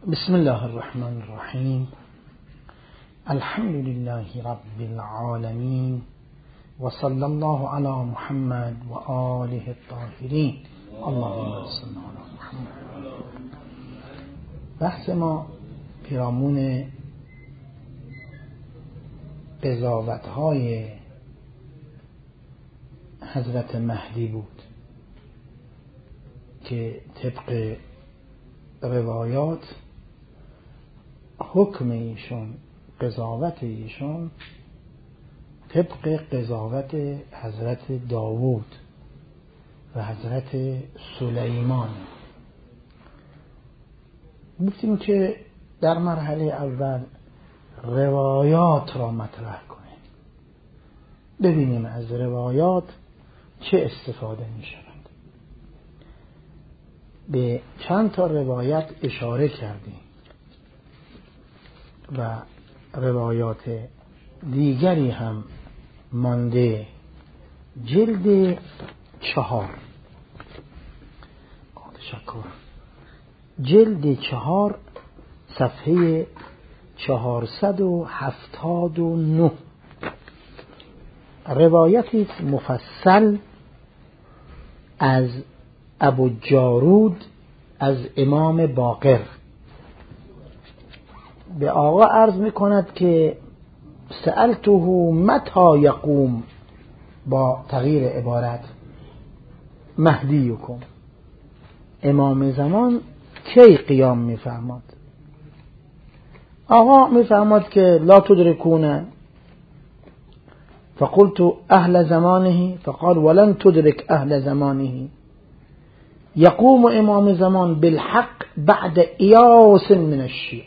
بسم الله الرحمن الرحیم. الحمد لله رب العالمین و صلی الله علی محمد و آله الطاهرین. اللهم صل علی محمد. بحث ما پیرامون قضاوت‌های حضرت مهدی بود که طبق روایات حکم ایشون، قضاوت ایشون طبق قضاوت حضرت داوود و حضرت سلیمان. گفتیم که در مرحله اول روایات را مطرح کنیم، ببینیم از روایات چه استفاده می شود. به چند تا روایت اشاره کردیم و روایات دیگری هم مانده. جلد 4 جلد 4 صفحه 479 روایتی مفصل از ابو جارود از امام باقر به آقا عرض میکند که سألته متى یقوم، با تغییر عبارت، مهدیکم، امام زمان کی قیام میفرماد؟ آقا میفرماد که لا تدرکون، فقلت اهل زمانه، فقال ولن تدرك اهل زمانه، یقوم امام زمان بالحق بعد ایاس من الشیعه.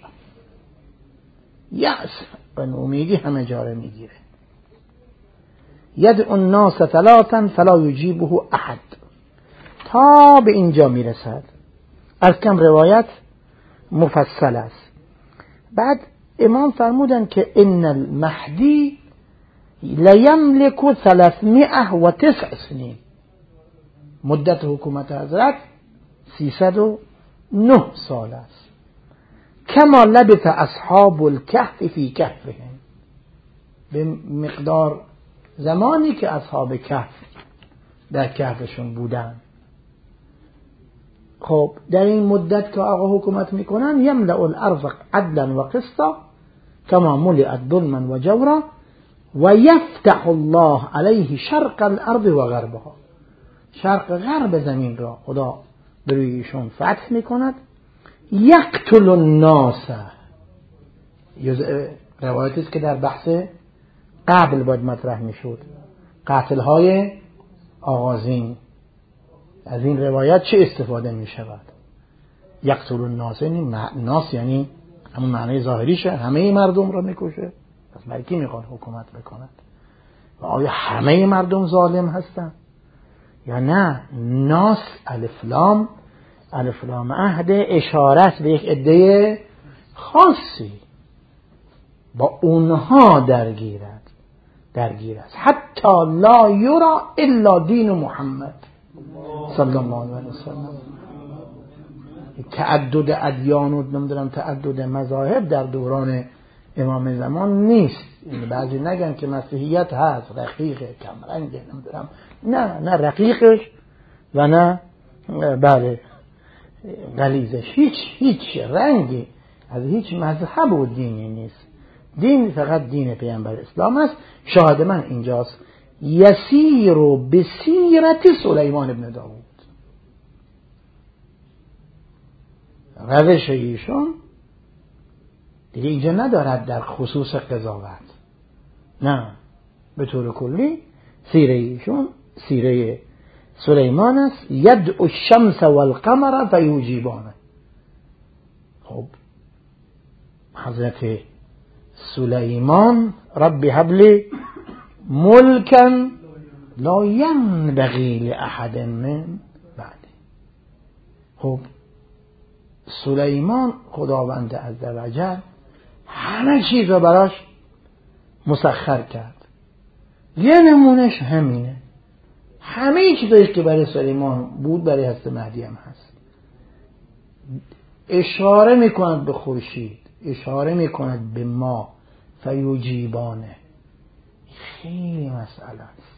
یأس و امیدی همه جاره میگیره. یدعو الناس ثلاثا فلا یجیبه احد، تا به اینجا میرسد. از کم روایت مفصل است. بعد امام فرمودن که ان المهدی لیملک 309 سنین، مدت حکومت حضرت 309 سال است. کما لبث اصحاب الکهف فی کهفهم، به مقدار زمانی که اصحاب کهف در کهفشون بودن. خب در این مدت که آقا حکومت میکنن، یملأ الارض عدلا و قسطا کما ملئت ظلما و جورا و یفتح الله علیه شرق الارض و غربها، شرق غرب زمین را خدا بروی ایشون فتح میکند. یقتل الناس، روایتی است که در بحث قبل باید مطرح میشد، قتل های آغازین. از این روایت چه استفاده میشود؟ یقتل الناس یعنی ناس، یعنی همون معنی ظاهریشه، همه مردم را میکشه. پس برای کی میخواد حکومت بکند؟ و آیا همه مردم ظالم هستند یا نه؟ ناس الف لام عهد اشارت به یک عده خاصی، با اونها درگیر است. حتی لا یرا الا دین محمد صلی الله علیه وسلم. تعدد ادیان و نمیدونم تعدد مذاهب در دوران امام زمان نیست. یعنی بعضی نگن که مسیحیت هست، رقیق، کمرنگ، نمیدونم، نه رقیقش و نه بله غلیظش، هیچ رنگی از هیچ مذهب و دینی نیست. دین فقط دین پیامبر اسلام است. شاهد من اینجاست. یسیر بسیرت سلیمان ابن داوود، روش ایشون دیگه اینجا ندارد در خصوص قضاوت، نه، به طور کلی سیره ایشون سیره سلیمان است. یدعو الشمس والقمر فیجیبانه. خب حضرت سلیمان رب هب لی ملکا لا ینبغی لاحد من بعده. خب سلیمان خداوند عزوجل همه چیز را براش مسخر کرد. یه نمونش همینه. همه چیزایی که برای سلیمان بود برای حضرت مهدی هم هست. اشاره میکند به خورشید، اشاره میکند به ما، فیجیبانه. خیلی مسئله است.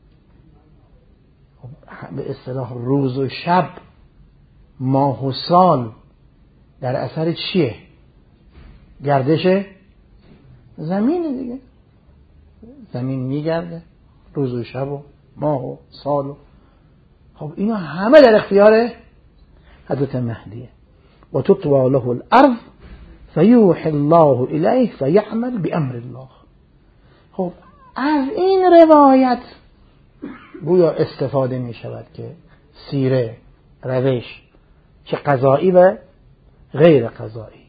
به اصطلاح روز و شب، ماه و سال در اثر چیه؟ گردش زمین دیگه. زمین میگرده، روز و شب و ماه و سال و خب اینا همه در اختیار حضرت مهدیه. و تطوى له الارض فیوحی الله الیه فیعمل بامر الله. خب از این روایت گویا استفاده می شود که سیره، روش، چه قضایی و غیر قضایی،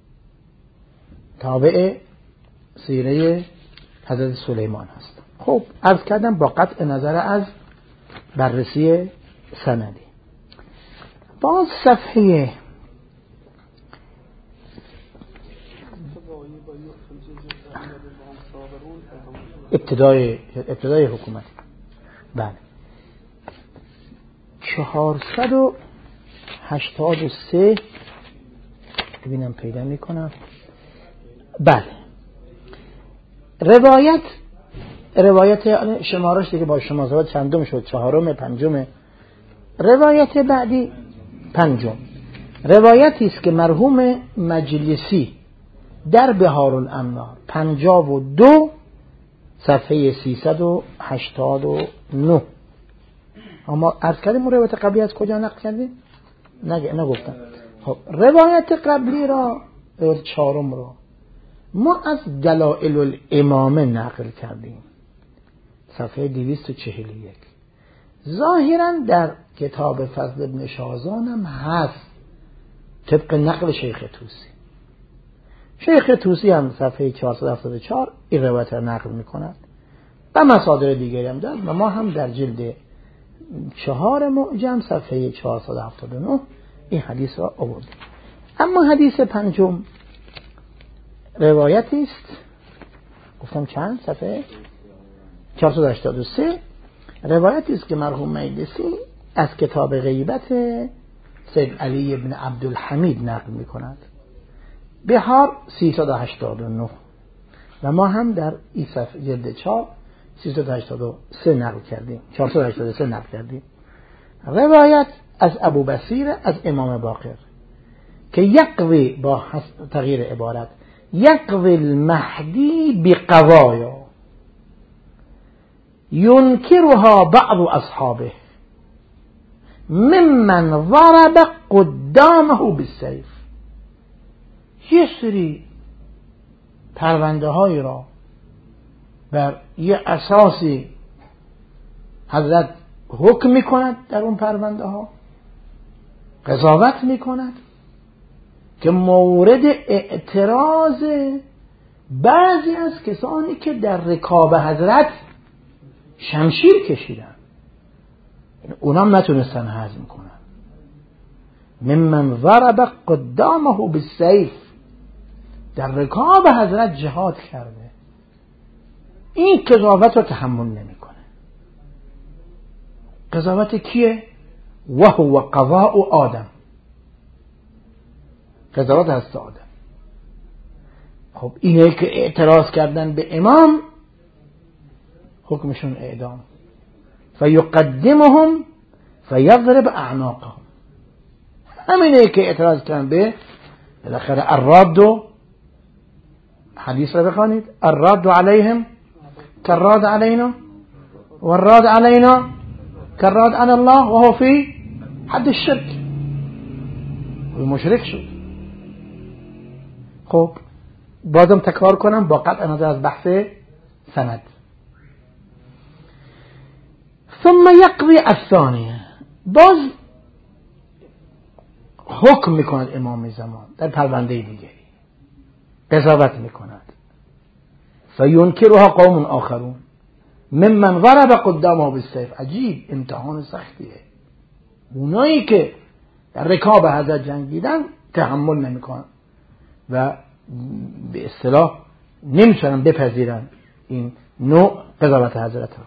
تابع سیره حضرت سلیمان هست. خب عرض کردم با قطع نظر از بررسی سندی. باز صفحه ابتدای حکومت، بله، 483 ببینم پیدا میکنم. بله، روایت شمارش دیگه با شمازات چندم شد، چهارم، پنجم. روایت بعدی پنجم، روایتی است که مرحوم مجلسی در بهار الانوار 52 صفحه 389. اما عرض کردیم روایت قبلی از کجا نقل کردیم؟ نگفتم. خب روایت قبلی را، روایت چهارم را ما از دلائل الامامه نقل کردیم، صفحه 241. ظاهرا در کتاب فضل ابن شازان هم هست طبق نقل شیخ توسی. شیخ توسی هم صفحه 474 این روایت را نقل میکند و مصادر دیگری هم دارد و ما هم در جلد 4 معجم صفحه 479 این حدیث را آوردیم. اما حدیث پنجم روایتی است، گفتم چند؟ صفحه 483. روایتی است که مرحوم مجلسی از کتاب غیبت سید علی بن عبدالحمید نقل می‌کند، بهار 389 و ما هم در این صفحه جلد 4 383 نقل کردیم، 483 نقل کردیم. روایت از ابو بصیر از امام باقر که یقوی، با تغییر عبارت، یقوی المهدی بقضایا ينكرها بعض اصحابه ممن ضرب قدامه بالسيف. یه سری پرونده هایی را بر یه اساسی حضرت حکم می کند، در اون پرونده ها قضاوت می کند که مورد اعتراض بعضی از کسانی که در رکاب حضرت شمشیر کشیدن، اونام نتونستن هضم کنن. ممن ضرب قدامه بالسیف، در رکاب حضرت جهاد کرده، این قضاوت رو تحمل نمیکنه. قضاوت کیه؟ و هو قضاء آدم، قضاوت هست آدم. خب اینه که اعتراض کردن به امام حکمشون اعدام. فیقدمهم فیضرب اعناقهم. همینه که اعتراض کردن به بالاخره الراد، حدیث رو بخوانید، الراد علیهم کراد علینا والراد علینا کراد علی الله و هو فی حد الشرک، و مشرک شد. خب بازم تکرار کنم با قطع نظر از بحث سند. ثم یقضی الثانیه، باز حکم میکند امام زمان در پرونده دیگری، قضاوت میکند. فینکرها قوم آخرون ممن ضرب قدامه بالسیف. عجیب، امتحان سختیه. اونایی که در رکاب حضرت جنگیدن تحمل نمیکنن و به اصطلاح نمیتونن بپذیرن این نوع قضاوت حضرت ها.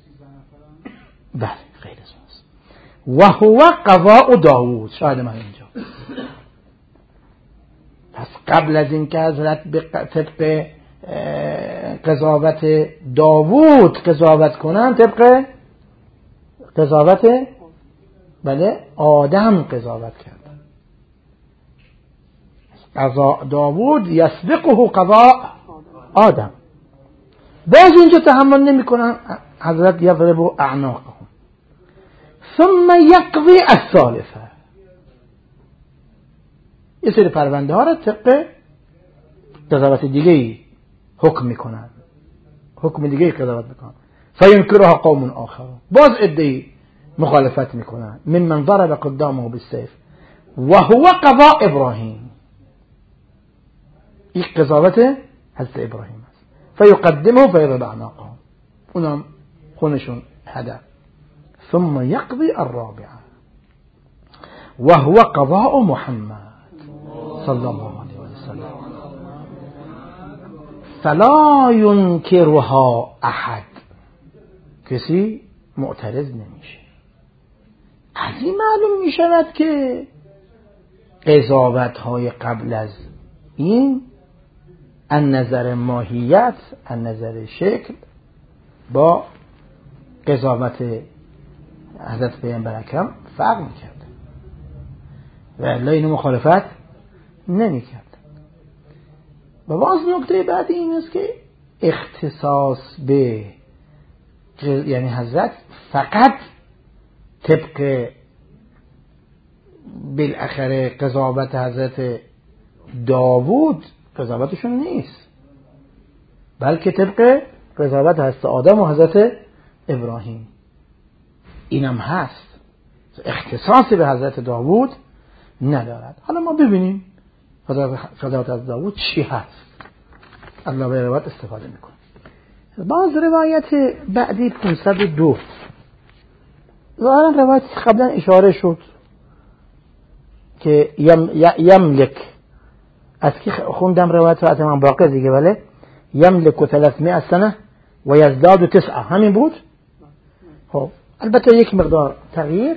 بله غیر از اونست. و هو قضاء داوود. شاید من اینجا پس قبل از این که حضرت طبق قضاوت داوود قضاوت کنن، طبق قضاوت بله آدم قضاوت کرد. قضا داوود یسبقه قضاء آدم. باز اینجا تحمل نمی کنن، حضرت یضرب اعناقهم ثم یقضی الثالثه. یه سری پرونده ها را طبق قضاوت دیگه‌ای حکم میکنن، حکم دیگه‌ای قضاوت میکنن. فینکرها قوم آخرون، باز عده‌ای مخالفت میکنن. ممن ضرب قدامه بالسيف وهو قضاء ابراهیم. این قضاوت حضرت ابراهیم است. فیقدمه فیضرب اعناقهم، اونم خونشون هدر. ثم یقضی الرابعه وهو قضاء محمد صلی الله علیه و سلم فلا ینکرها احد. کسی معترض نمیشه. از این معلوم میشود که قضاوت های قبل از این از نظر ماهیت، از نظر شکل، با قضاوت حضرت پیامبر اکرم فرق میکرد و الا اینو مخالفت نمیکرد. و باز نکته بعدی این است که اختصاص به یعنی حضرت فقط طبق بالاخره قضاوت حضرت داوود قضاوتشون نیست، بلکه طبق قضاوت حضرت آدم و حضرت ابراهیم اینم هست. اختصاصی به حضرت داوود ندارد. حالا ما ببینیم قضاوت از داوود چی هست. الله به روایت استفاده میکنه. باز روایت بعدی 502 ظاهرا روایت قبلا اشاره شد که یملک، از که خوندم روایت رو اتمام باقی دیگه، بله یملک 300 سنه و یزداد 9، همین بود. خب البته یک مقدار تغییر،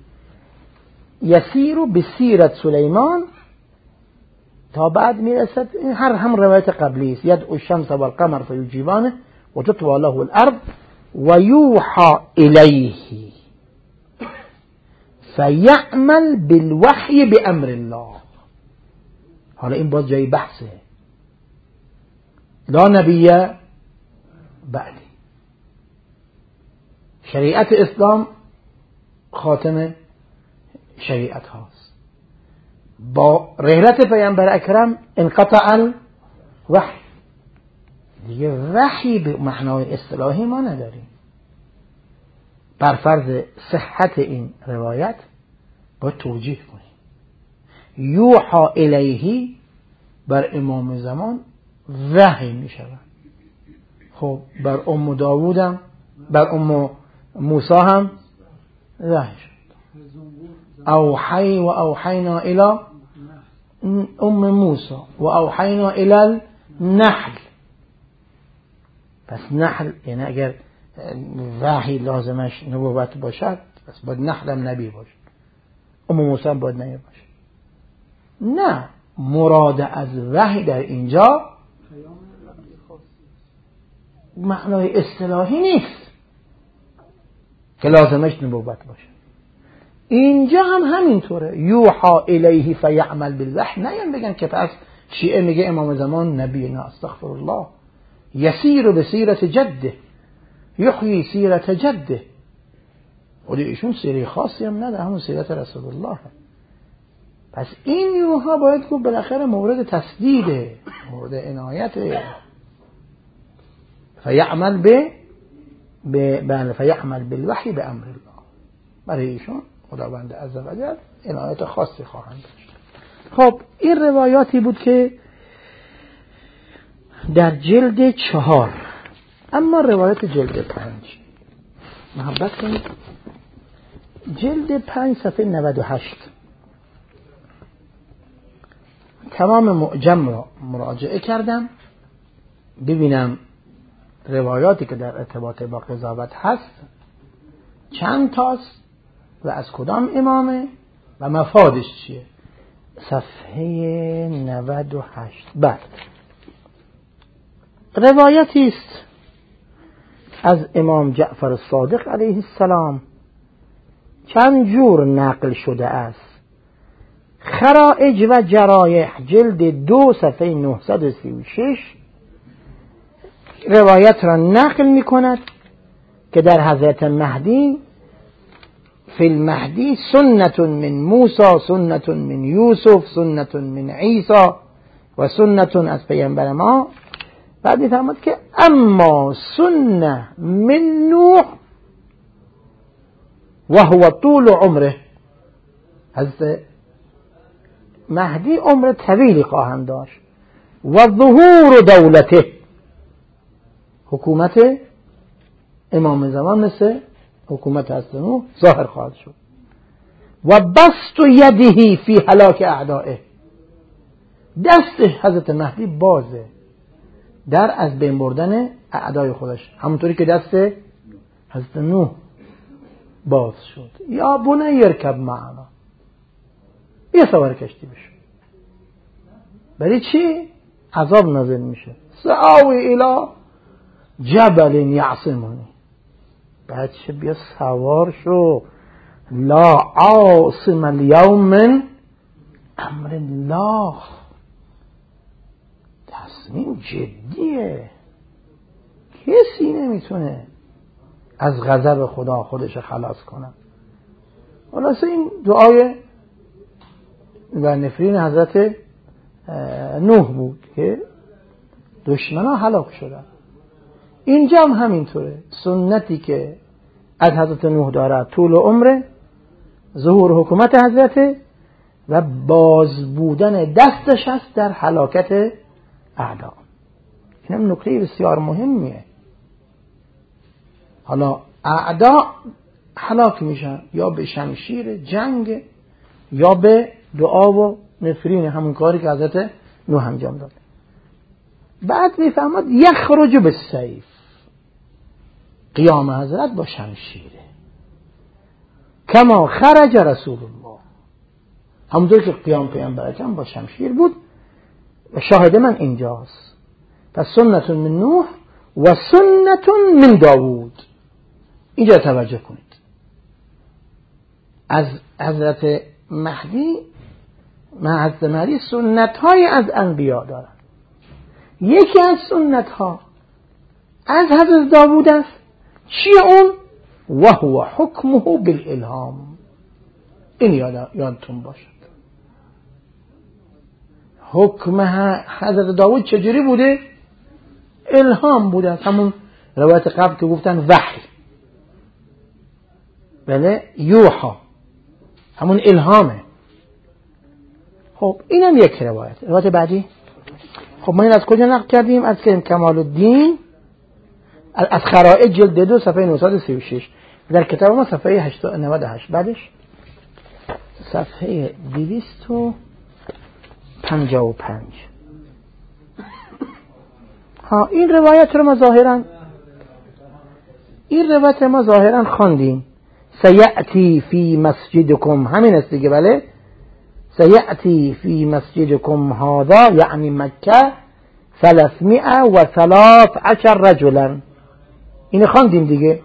یسیر بسیرت سلیمان تا بعد میرسد. هر هم روایت قبلی است. یدعو الشمس والقمر فیجیبانه و تطوی له الارض و یوحى الیه فیعمل بالوحی بامر الله. حالا این باز جای بحثه. لا نبی بعدی. شریعت اسلام خاتم شریعت هاست. با رحلت پیامبر اکرم انقطع الوحی. دیگه وحی به معنای اصطلاحی ما نداریم. بر فرض صحت این روایت باید توجیه کنیم. یوحى الیه بر امام زمان وحی می شود. خب بر ام داوودم، بر ام موسی هم وحی شد. اوحی و اوحینا الی ام موسی و اوحینا الی النحل. پس نحل یعنی اگر وحی لازمش نبوت باشد پس باید نحل هم نبی باشد، ام موسی هم باید نبی باشد. نه، مراد از وحی در اینجا معنای اصطلاحی نیست که لازمش نبوت باشه. اینجا هم همینطوره. یوحى الیه فیعمل بالوحی. نه بگن که پس شیعه میگه امام زمان نبی. نه، استغفر الله. یسیر بسیرت جده، یحیی سیرت جده. خود ایشون سیره خاصی هم نداره، همون سیرت رسول الله. پس این یوحى باید گفت بالاخره مورد تسدیده، مورد عنایته. فیعمل فیعمل بالوحی بامر الله. برای ایشون خداوند عزوجل عنایت خاصی خواهند داشت. خب این روایاتی بود که در جلد 4. اما روایت جلد 5 محبت کنید. جلد 5 صفحه 98 تمام معجم را مراجعه کردم ببینم روایاتی که در ارتباط با قضاوت هست چند تاست و از کدام امامه و مفادش چیه. صفحه 98. بعد روایتی است از امام جعفر الصادق علیه السلام چند جور نقل شده است. خرائج و جرایح جلد 2 صفحه 936 روایت را نقل می کند که در حضرت مهدی فی المهدی سنت من موسی، سنت من یوسف، سنت من عیسی و سنت از پیامبر ما. بعد می فرماید که اما سنه من نوح و هو طول عمره، حضرت مهدی عمر طویلی خواهند داشت و ظهور دولته، حکومت امام زمان مثل حکومت حضرت نوح ظاهر خواهد شد و بسط یده فی هلاک اعدائه، دست حضرت مهدی بازه در از بین بردن اعدای خودش، همونطوری که دست حضرت نوح باز شد. یا بنی یرکب معنا، یه سوار کشتی بشه. برای چی؟ عذاب نازل میشه. سآوی الی جبل یعصمنی، بچه بیا سوار شو، لا عاصم اليوم من امر الله، تصمیم جدیه، کسی نمیتونه از غضب خدا خودش خلاص کنه. خلاصه این دعای و نفرین حضرت نوح بود که دشمنا هلاک شدن. اینجا هم همینطوره، سنتی که از حضرت نوح داره طول عمره، ظهور حکومت حضرت و باز بودن دستش است در هلاکت اعدا. این هم نکته بسیار مهمیه. حالا اعدا هلاک میشن یا به شمشیر جنگ یا به دعا و نفرین، همون کاری که حضرت نوح انجام داد. بعد میفهمد یخرج بالسیف، قیام حضرت با شمشیره، کما خرج رسول الله، همونطور که قیام پیامبر اکرم با شمشیر بود. و شاهد من اینجاست. پس سنت من نوح و سنت من داوود، اینجا توجه کنید. از حضرت مهدی سنت های از انبیا دارن. یکی از سنت ها از حضرت داوود است. چیه اون؟ و هو حکمه بالالهام. این یادتون باشد. حکم حضرت داوود چجوری بوده؟ الهام بوده. همون روایت قبل که گفتن وحی، بله، یوحا، همون الهامه. خب اینم یک روایت بعدی. خب ما این از کجا نقل کردیم؟ از کمال الدین از خرائج جلد 2 صفحه 936 در کتاب ما صفحه 98. بعدش صفحه 255. این روایت رو ما ظاهرا خواندیم. سیأتی فی مسجدکم، همین است دیگه، بله. سیأتی فی مسجدکم هذا یعنی مکه 313 رجلا، این خواندیم دیگه.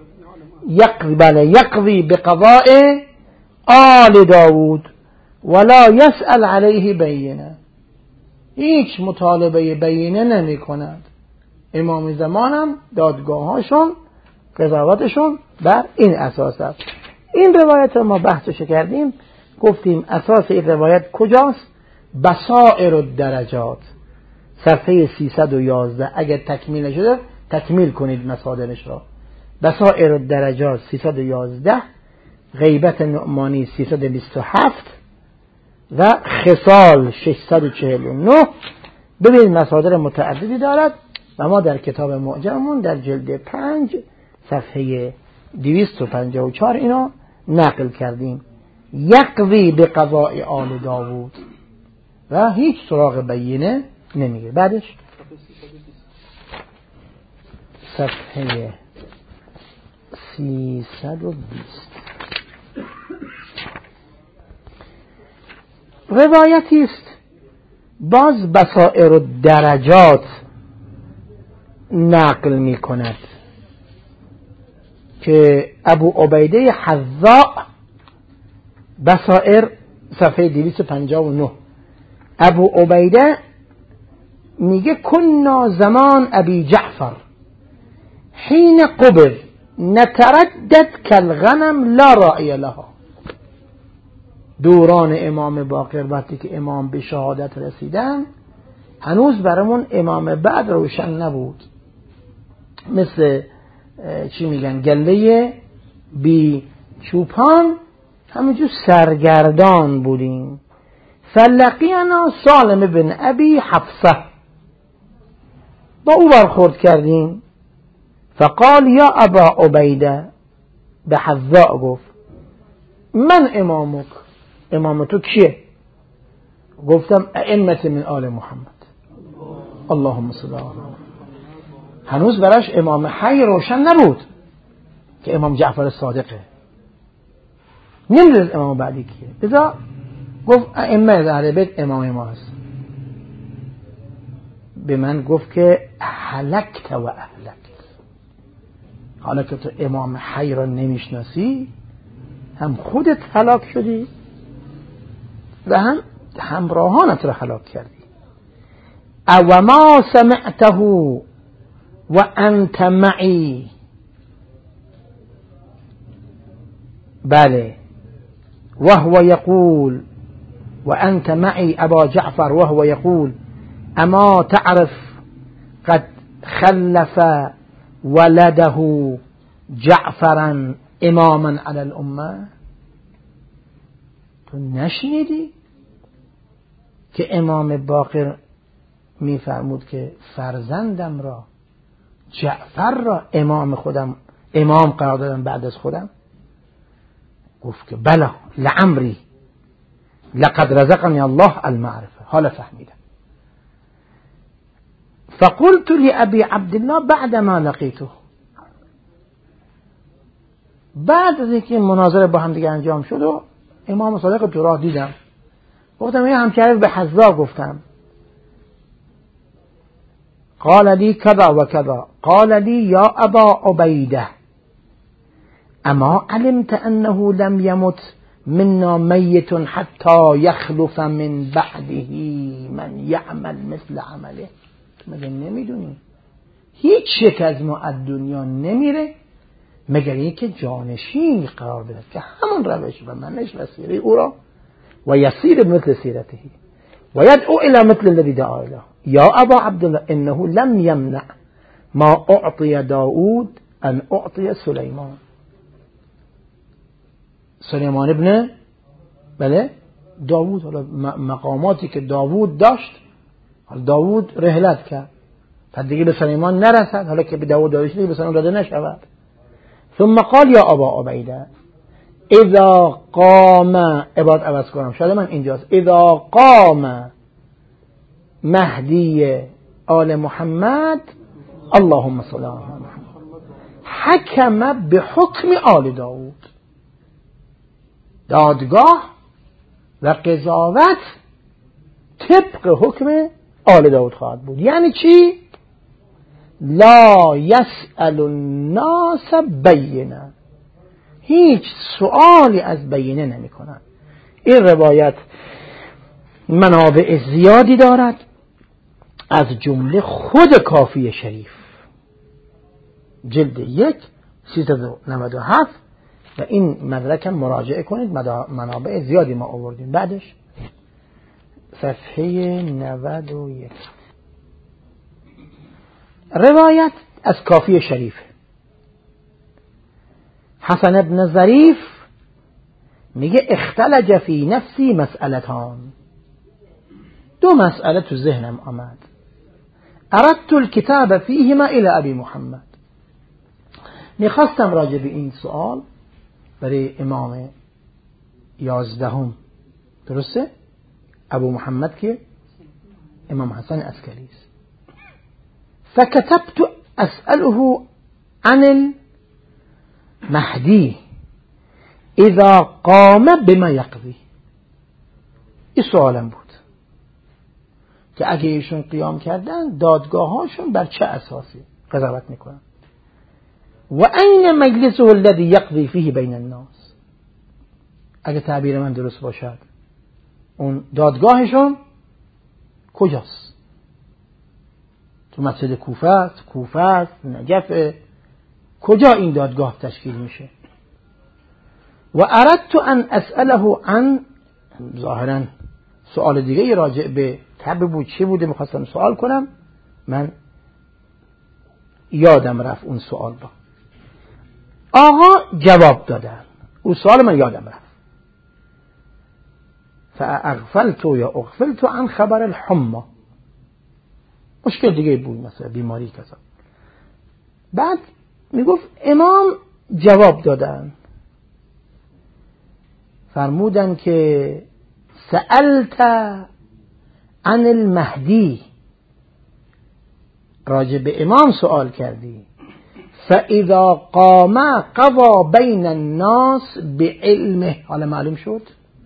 یقضی بقضاء آل داوود ولا یسأل علیه بینه، هیچ مطالبه بینه نمی کند. امام زمانم دادگاهاشون قضاوتشون بر این اساس است. این روایت ما بحثش کردیم، گفتیم اساس این روایت کجاست؟ بصائر الدرجات صفحه 311. اگر تکمیل نشده تکمیل کنید مصادرش را. بصائر الدرجات 311، غیبت نعمانی 327 و خصال 649. ببینید مصادر متعددی دارد و ما در کتاب معجممون در جلد 5 صفحه 254 اینا نقل کردیم. یقضی به قضاء آل داوود و هیچ سراغ بینه نمیگه. بعدش صفحه 320 روایتی است باز بصائر و درجات نقل می کند که ابو عبیده حذاء، بصائر صفحه 259، ابو عبیده میگه کنا زمان ابی جعفر حین قبض نتردد کالغنم لا راعی لها. دوران امام باقر وقتی که امام به شهادت رسیدن هنوز برامون امام بعد روشن نبود، مثل چی میگن گله بی چوپان، همونجور سرگردان بودیم. فلقینا سالم بن ابی حفصه، با او برخورد کردیم. فقال یا ابا عبیده، به حذاء گفت من امامک، امام تو کیه؟ گفتم ائمه من آل محمد. اللهم صل علی محمد. هنوز براش امام حی روشن نبود که امام جعفر صادقه، نمیدونست امام بعدی کیه. لذا گفت ائمه اهل بیت امام ما هست. به من گفت که هلکت و اهلکت، حالا که تو امام حی را نمیشناسی هم خودت هلاک شدی و هم همراهانت را هلاک کردی. او ما سمعته و انت معی، بله، وهو يقول وأنت معي أبا جعفر وهو يقول أما تعرف قد خلف ولده جعفرا إماما على الأمة. تو نشنیدی که امام باقر میفرمود که فرزندم را، جعفر را امام قرار دادم بعد از خودم؟ گفت که بله، لعمری لقد رزقني الله المعرفه، حالا فهمیدم. فقلت لأبي عبد الله بعد ما لقيته، بعد از اینکه مناظره با هم دیگه انجام شد و امام صادق تو راه دیدم، گفتم یه همکاری به حذاء گفتم. قال لي كذا وكذا، قال لي يا أبا عبيدة اما علمت انه لم يمت منا میت حتی یخلف من بعده من یعمل مثل عمله. مگه نمیدونی هیچ یک از ما از دنیا نمیره مگر اینکه جانشین قرار بده که همون روش و منش و سیره او را و یسیر مثل سیرته و یدعو الى مثل الذی دعا الیه. یا ابا عبدالله انه لم یمنع ما اعطی داود ان اعطی سلیمان. سلیمان ابن بله داوود، حالا مقاماتی که داوود داشت، حالا داوود رحلت کرد تا دیگه به سلیمان نرسد، حالا که به داوود داده شده به سلیمان داده نشود. ثم قال یا ابا عبیده اذا قام، عبادت عوض کنم شاید من اینجاست، اذا قام مهدی آل محمد اللهم صل علی محمد حکم به حکم آل داوود، دادگاه و قضاوت طبق حکم آل داود خواهد بود. یعنی چی؟ لا یسأل الناس بینه، هیچ سوالی از بینه نمی کنن. این روایت منابع زیادی دارد، از جمله خود کافی شریف جلد 1 397 و این مدرک هم مراجعه کنید، منابع زیادی ما آوردیم. بعدش صفحه 91 روایت از کافی شریف. حسن ابن ظریف میگه اختلج فی نفسی مسئلتان، دو مسئله تو ذهنم آمد. اردت الكتاب فیهما الى ابی محمد، میخواستم راجع به این سوال برای امام 11 درسته؟ ابو محمد که امام حسن عسکری است. فكتبت اسأله عن المهدی اذا قام بما يقضي. این سوالم بود که اگه ایشون قیام کردن دادگاه هاشون بر چه اساسی قضاوت میکنن؟ و این مجلسه الذی یقضی فیه بین الناس، اگه تعبیر من درست باشد اون دادگاهشون کجاست؟ تو مسجد کوفه است، نجف، کجا این دادگاه تشکیل میشه؟ و اردت ان اسأله عن، ظاهرا سوال دیگه راجع به تب بود، چی بوده میخواستم سوال کنم، من یادم رفت اون سوال با آقا جواب دادن، اون سوال من یادم رفت. فاغفلت یا اغفلت عن خبر الحمى، مشکل دیگه بود، مثلا بیماری کسا. بعد میگفت امام جواب دادن، فرمودن که سألت عن المهدی، راجع به امام سوال کردی، فاذا قام قضى بین الناس بعلمه، حالا معلوم شد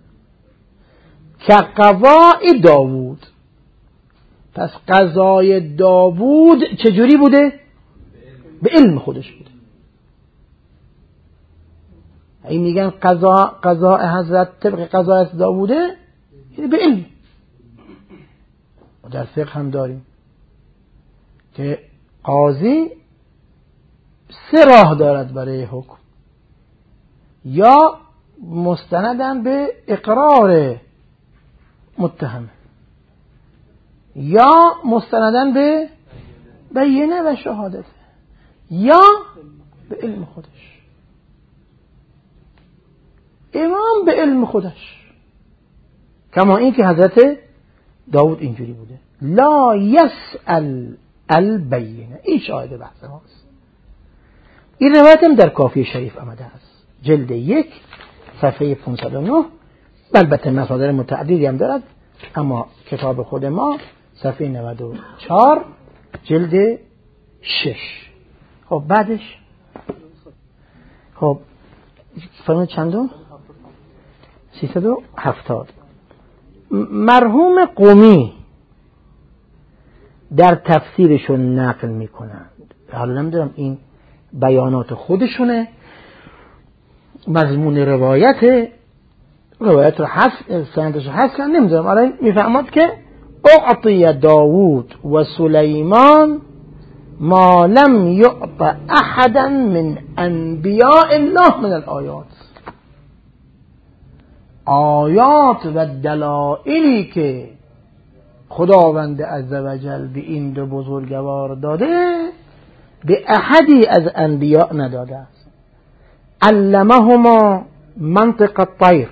که قضاء داوود. پس قضای داوود چجوری بوده؟ به علم خودش بوده. این میگن قضاء حضرت طبق قضای داووده، یعنی به علم. و در فقه هم داریم که قاضی 3 راه دارد برای حکم، یا مستندم به اقرار متهم، یا مستندم به بینه و شهادت، یا به علم خودش. امام به علم خودش، کما این که حضرت داود اینجوری بوده، لا یسأل البینه. این شاهد بحث ماست. این روایت هم در کافی شریف آمده است، جلد 1 صفحه 509. البته مصادر متعددی هم دارد، اما کتاب خود ما صفحه 94 جلد 6. خب بعدش خب فرمود چندم؟ 370. مرحوم قمی در تفسیرشون نقل میکنند، حالا نمیدونم این بیانات خودشونه، مضمون روایت رو حذف، سندش رو حذف، نمیدونم، الان میفهمد که اعطی داوود و سلیمان ما لم یعط احدا من انبیاء الله من الآیات. آیات و دلائلی که خداوند عزوجل به این 2 بزرگوار داده به احدی از انبیاء نداده است. علمهما منطق الطیر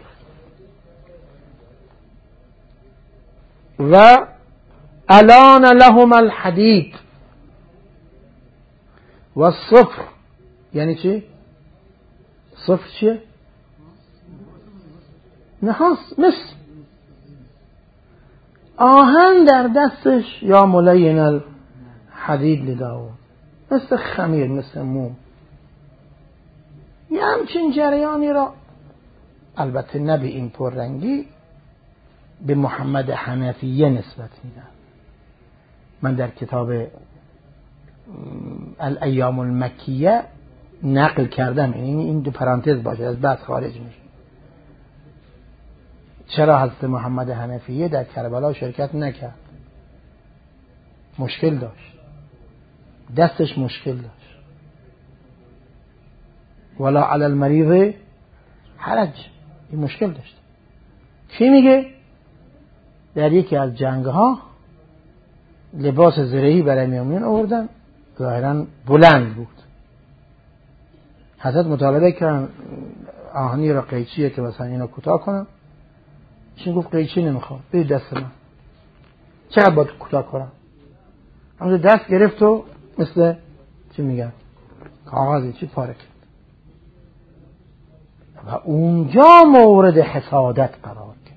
و الان لهما الحدید و الصفر. یعنی چی؟ صفر چیه؟ نحاس، مثل آهن در دستش، یا ملین الحدید لداود، مثل خمیر، مثل موم. یه همچین جریانی را، البته نه به این پررنگی، به محمد حنفیه نسبت میدن. من در کتاب الایام المکیه نقل کردم، این 2 پرانتز باشه، از بعد خارج میشه. چرا حضرت محمد حنفیه در کربلا شرکت نکرد؟ مشکل داشت، دستش مشکل داشت. ولا علی المریض حرج، این مشکل داشت. کی میگه؟ در یکی از جنگ ها لباس زرهی برای میامون آوردن، ظاهرا بلند بود. حضرت مطالبه کردن آهنی را قیچیه که مثلا اینو کوتاه کنم. چین گفت قیچی نمیخواد، بید دست من، چقدر باید کوتاه کنم؟ همونجا دست گرفت و مثل چی میگن کاغذی چی پاره کرد و اونجا مورد حسادت قرار گرفت.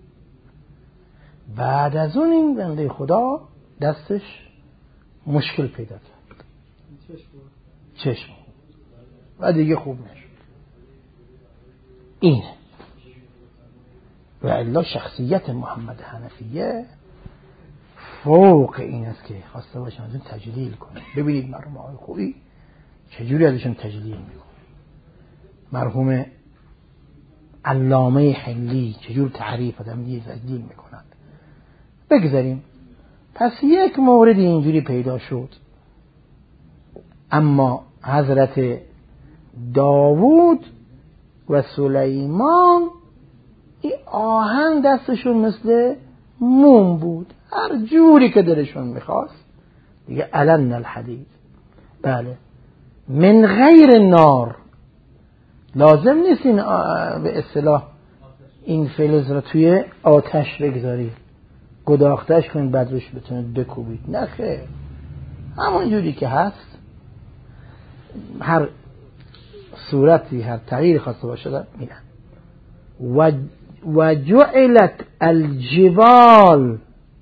بعد از اون این بنده خدا دستش مشکل پیدا کرد، چشم، و دیگه خوب نشد. اینه و الا شخصیت محمد حنفیه فوق این است که خواسته باشن ازون تجلیل کنه. ببینید مرحوم آقای خویی چجوری ازشون تجلیل میکنه، مرحوم علامه حلی چجور تعریف آدم تجلیل میکنند. بگذاریم. پس یک مورد اینجوری پیدا شد. اما حضرت داوود و سلیمان این آهن دستشون مثل موم بود، هر جوری که دلشون میخواست دیگه علن الحدید. بله من غیر نار، لازم نیست این به اصطلاح این فلز رو توی آتش بگذاری گداختش کنید بعد روش بتونید بکوبید، نه خیر، همون جوری که هست هر صورتی هر تغییر خواسته باشه میدن. و جعلت الجبال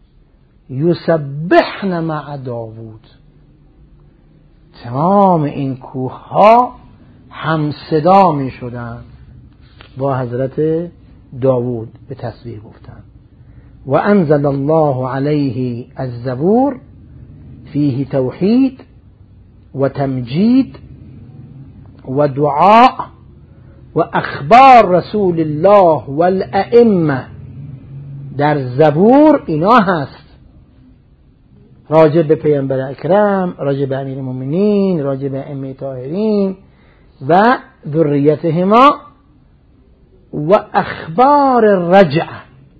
یسبحن مع داوود، تمام این کوه ها هم صدا می شدن با حضرت داوود به تسبیح گفتن. و انزل الله علیه الزبور فیه توحید و تمجید و دعاء و اخبار رسول الله و الائمه. در زبور اینا هست راجع به پیامبر اکرم، راجع به امیر المؤمنین، راجع به ائمه طاهرین و ذریتهما و اخبار رجعه،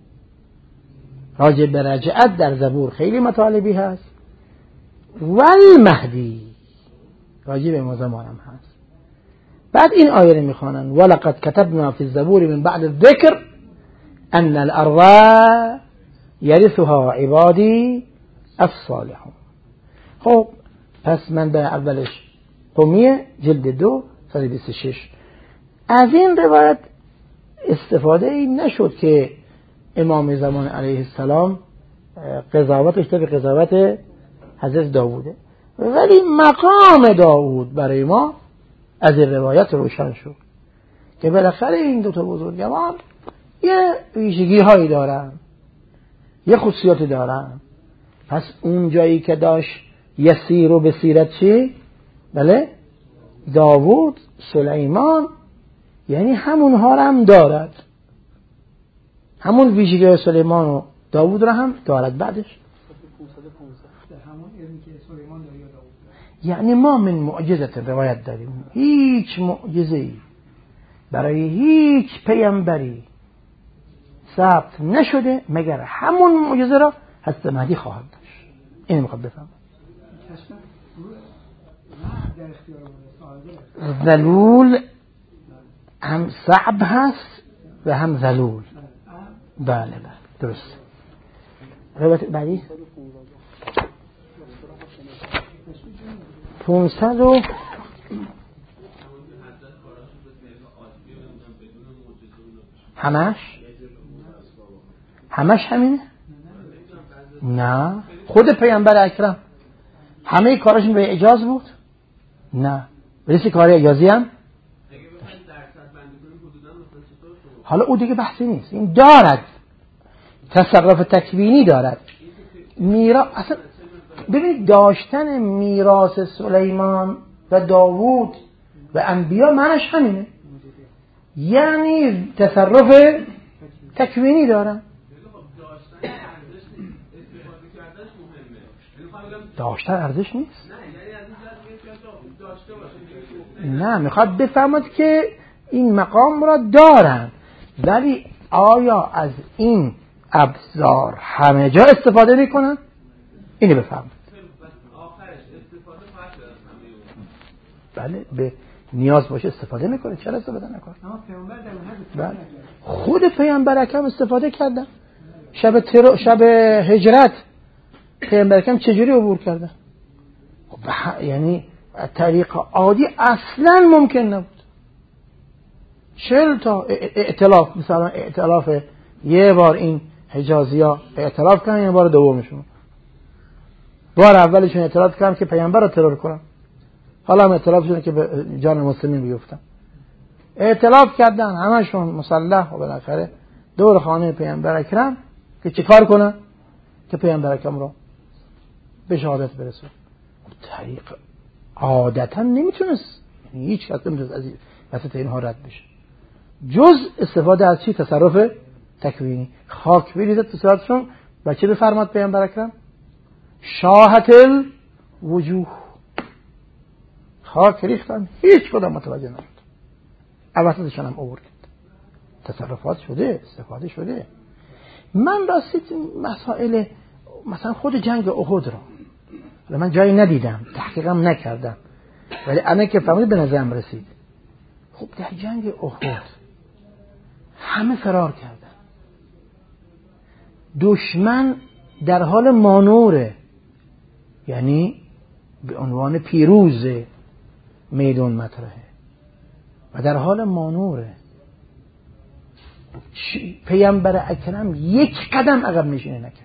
راجع به رجعت در زبور خیلی مطالبی هست و المهدی، راجع به ما زمانم هست. بعد این آیه رو میخوانن ولقد كتبنا في الزبور من بعد الذكر ان الارض يرثها عبادي الصالحون. خب پس من به اولش قومیه جلد 2 صفحه 26 از این روایت استفاده ای نشد که امام زمان علیه السلام قضاوتش به قضاوت حضرت داووده، ولی مقام داوود برای ما از این روایت روشن شد که بالاخره این دو تا بزرگوار یه ویژگی هایی دارن، یه خصوصیاتی دارن. پس اون جایی که داشت یسیر و بصیرت چی؟ بله داوود سلیمان، یعنی همون ها رو هم دارد، همون ویژگی سلیمان و داوود رو هم دارد. بعدش یعنی ما من معجزت روایت داریم، هیچ معجزه‌ای برای هیچ پیامبری ثبت نشده مگر همون معجزه را حضرت مهدی خواهد داشت. این میخواد بفهم. ذلول هم صعب هست و هم ذلول. بله بله درست. روایت بعدی 500 و همش همینه؟ نه، خود پیامبر اکرم همه کارشون به اجاز بود؟ نه، ولی کاری اجازی هم حالا او دیگه بحثی نیست، این دارد تصرف تکوینی دارد. میراث اصلا ببینید داشتن میراث سلیمان و داوود و انبیا معنیش همینه، یعنی تصرف تکوینی دارن. داشتن ارزش نیست، نه میخواد بفهمد که این مقام را دارن، ولی آیا از این ابزار همه جا استفاده میکنن؟ اینو بفهمد. بله به نیاز باشه استفاده میکنه، چرا استفاده نکنه؟ بله. خود پیامبر اکرم استفاده کردن. شب هجرت پیامبر اکرم چجوری عبور کردن؟ یعنی طریق عادی اصلا ممکن نبود. 40 تا ائتلاف، مثلا ائتلاف یه بار این حجازی‌ها ائتلاف کردن، یه بار دومشون بار اولشون ائتلاف کردن که پیامبر رو ترور کنن، حالا هم ائتلاف شدن که به جان مسلمین بیفتن. ائتلاف کردن همشون مسلح و بالاخره دور خانه پیامبر اکرم که چیکار کنه؟ که پیامبر اکرم رو به شهادت برسونه. طریق عادتا نمیتونست، یعنی هیچ کس نمیتونست از وسط اینها رد بشه جز استفاده از چی؟ تصرف تکوینی. خاک بریزد تو صورتشون و چه بفرماد پیامبر اکرم؟ شاهت الوجوه. خاک ریختن، هیچ کدام متوجه نشد. وسطشون هم آورد. تصرفات شده، استفاده شده. من راستید مسائل مثلا خود جنگ احد رو من جایی ندیدم، تحقیقم نکردم، ولی الان که فهمیدم به نظرم رسید. خب در جنگ احد همه فرار کردن، دشمن در حال مانوره، یعنی به عنوان پیروز میدان مطرحه و در حال مانوره. پیامبر اکرم یک قدم عقب نشینی نکرد.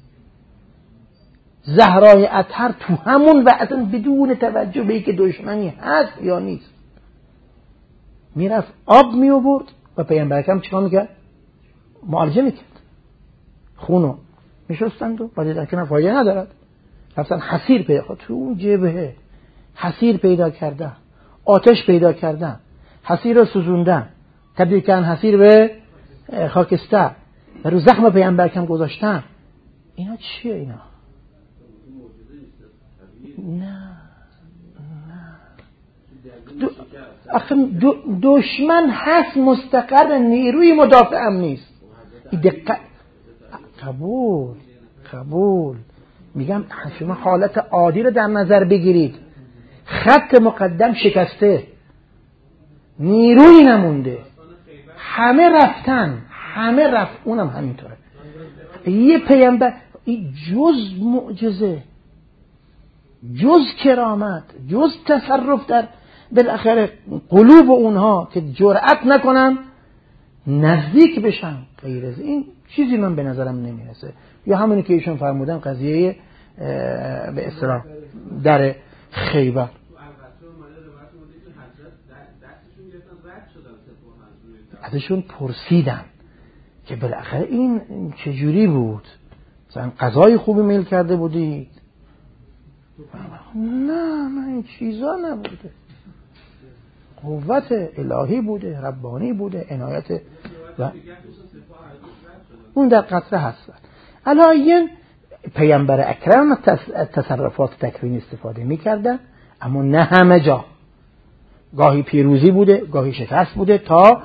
زهرای اطهر تو همون و اصلا بدون توجه به اینکه دشمنی هست یا نیست میرفت آب می آورد و پیامبر اکرم چیکار میکرد؟ معالجه میکرد، خونو میشستند و بعد دیدن فایده ندارد، رفتن حصیر پیدا کرد. تو اون جبهه حصیر پیدا کردن، آتش پیدا کردن، حصیر رو سوزوندن، تبدیل کردن حصیر به خاکستر و رو زخم پیامبر اکرم گذاشتن. اینا چیه اینا؟ نه دشمن هست مستقر، نیروی مدافع هم نیست. دقت. قبول میگم شما حالت عادی رو در نظر بگیرید، خط مقدم شکسته، نیروی نمونده، همه رفتن، اونم همینطوره. یه پیامبر جز معجزه، جز کرامت، جز تصرف در بالاخره قلوب اونها که جرأت نکنن نزدیک بشن، غیر از این چیزی من به نظرم نمیرسه. یا همونی که ایشون فرمودن قضیه به اصطلاح در خیبر، ازشون پرسیدن که بالاخره این چجوری بود؟ مثلا غذای خوبی میل کرده بودید؟ نه این چیزا نبوده، قوت الهی بوده، ربانی بوده، عنایت و اون در قطره هست. الان پیامبر اکرم تصرفات تکوینی استفاده میکردن، اما نه همه جا. گاهی پیروزی بوده، گاهی شکست بوده، تا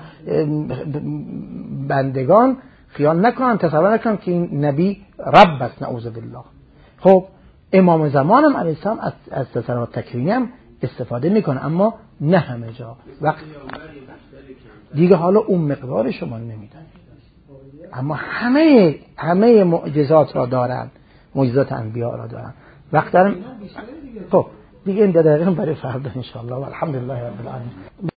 بندگان خیال نکنن، تصور نکنن که این نبی رب است، نعوذ بالله. خب امام زمان هم علیه السلام از تصرفات تکوینی هم استفاده میکنه، اما نه همه جا. وقت دیگه حالا اون مقدار شما نمیدونید، اما همه معجزات را دارن، معجزات انبیا را دارن. وقت دارن. خب دیگه این دقیقه برای فردا ان شاء الله. والحمدلله رب العالمین.